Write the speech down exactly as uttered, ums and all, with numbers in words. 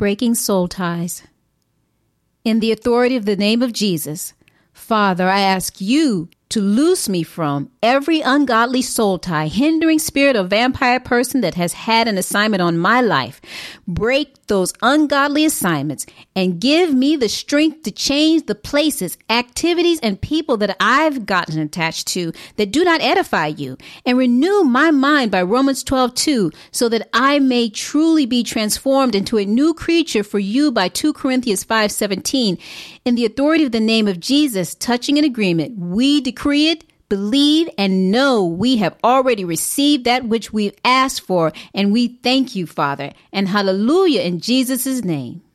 Breaking soul ties. In the authority of the name of Jesus, Father, I ask you to loose me from every ungodly soul tie, hindering spirit or vampire person that has had an assignment on my life. Break those ungodly assignments and give me the strength to change the places, activities, and people that I've gotten attached to that do not edify you, and renew my mind by Romans twelve two, so that I may truly be transformed into a new creature for you by two Corinthians five seventeen. In the authority of the name of Jesus, touching an agreement, we decree it, believe, and know we have already received that which we've asked for, and we thank you, Father, and hallelujah in Jesus' name.